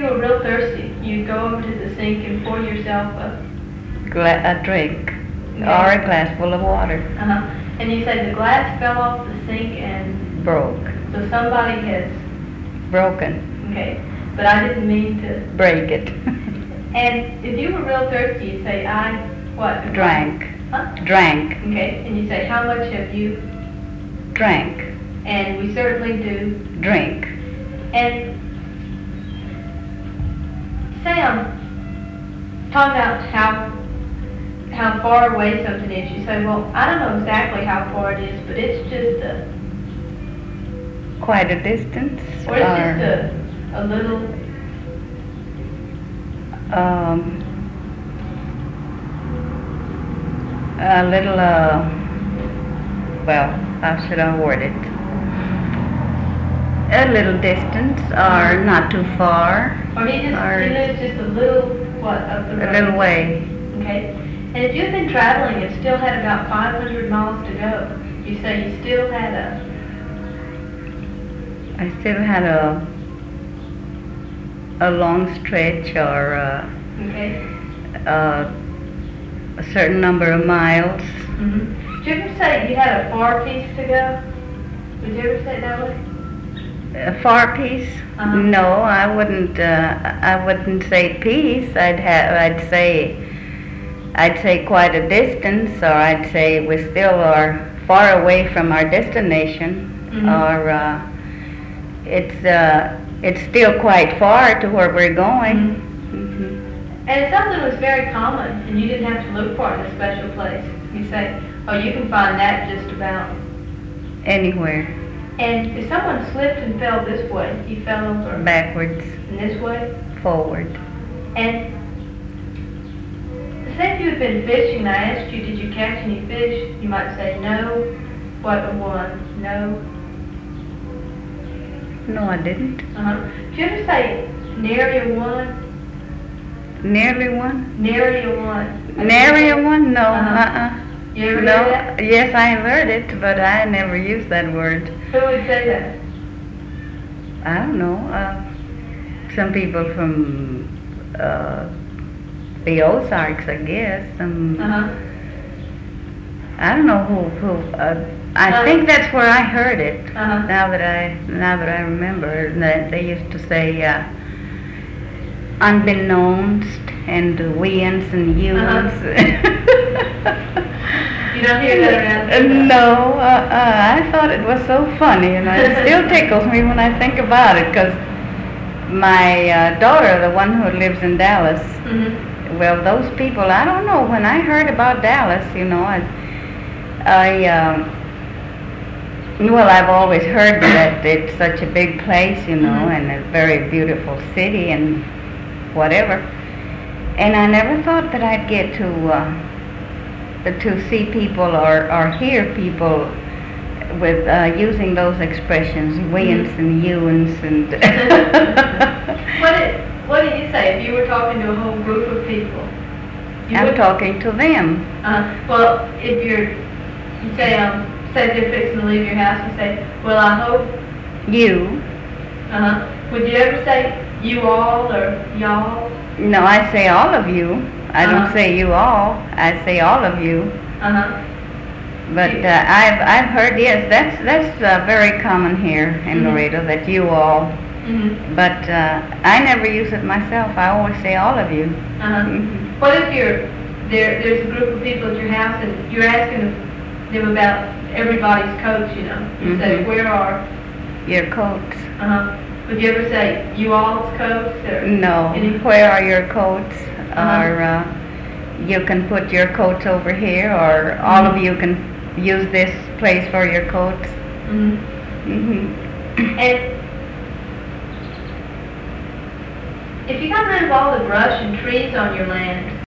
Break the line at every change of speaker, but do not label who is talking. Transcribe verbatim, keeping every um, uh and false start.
you were real thirsty, you'd go over to the sink and pour yourself a,
Gla- a drink
Okay.
or a glass full of water.
uh-huh, and you say the glass fell off the sink and
Broke.
so somebody has,
Broken.
okay, but I didn't mean to.
Break it.
And if you were real thirsty, you'd say, I, what?
Drank.
Huh?
Drank.
Okay, and you say, how much have you?
Drank.
And we certainly do.
Drink.
And say I'm talking about how how far away something is. You say, well, I don't know exactly how far it is, but it's just a,
Quite a distance.
or it's
or,
just a, a little,
um, a little, uh, well, how should I word it? A little distance, or not too far,
or he just,
Or-
he lives just a little, what, up the road?
a little way.
Okay. And if you've been traveling and still had about five hundred miles to go, you say you still had a,
I still had a a long stretch or uh,
okay?
uh, a certain number of miles.
Mm-hmm. Did you ever say you had a far piece to go? Would you ever say it that way?
A far piece?
Uh-huh.
No, I wouldn't. Uh, I wouldn't say piece. I'd have. I'd say. I'd say quite a distance, or I'd say we still are far away from our destination,
Mhm.
or uh, it's uh, it's still quite far to where we're going. Mhm.
And if something was very common and you didn't have to look for it in a special place, you say, oh, you can find that just about.
Anywhere,
And if someone slipped and fell this way, he fell over
backwards,
in this way,
forward.
and say if you had been fishing and I asked you, did you catch any fish? You might say, no. What a one? No.
No, I didn't.
Uh-huh. Did you ever say, nary a one?
Nearly one.
Nary a one.
Nary a one? No.
Uh-huh.
Uh-uh.
You ever
No.
heard that?
Yes, I heard it, but I never used that word.
Who would say that?
I don't know. Uh, some people from uh, the Ozarks, I guess. Um,
Uh-huh.
I don't know who. Who. Uh, I
Uh-huh.
think that's where I heard it.
Uh-huh.
Now that I now that I remember, that they used to say uh, unbeknownst and weans and yous.
You don't hear that around here?
No, uh, uh, I thought it was so funny, and it still tickles me when I think about it, because my uh, daughter, the one who lives in Dallas,
Mhm.
well, those people, I don't know, when I heard about Dallas, you know, I, I um, well, I've always heard that it's such a big place, you know,
Mhm.
and a very beautiful city and whatever, and I never thought that I'd get to uh, to see people or, or hear people with uh, using those expressions, weans and youans and.
What did, what did you say if you were talking to a whole group of people? You
I'm
would-
talking to them.
Uh, well, if you're, you say, um, say they're fixing to leave your house, you say, well, I hope,
You.
uh-huh. Would you ever say you all or y'all?
No, I say all of you. I
Uh-huh.
don't say you all. I say all of you.
Uh-huh.
But uh, I've I've heard, yes, that's that's uh, very common here in
Mhm.
Laredo, that you all.
Mm-hmm.
But uh, I never use it myself. I always say all of you.
Uh-huh.
Mhm.
What if you're, there, there's a group of people at your house and you're asking them about everybody's coats, you know? You say,
Mhm.
where are,
Your coats.
uh-huh. Would you ever say you all's coats or?
No.
Any-
Where are your coats?
Uh-huh.
Or uh, you can put your coats over here, or all of
Mhm.
you can use this place for your coats.
Mhm.
Hmm.
And if you got rid of all the brush and trees on your land,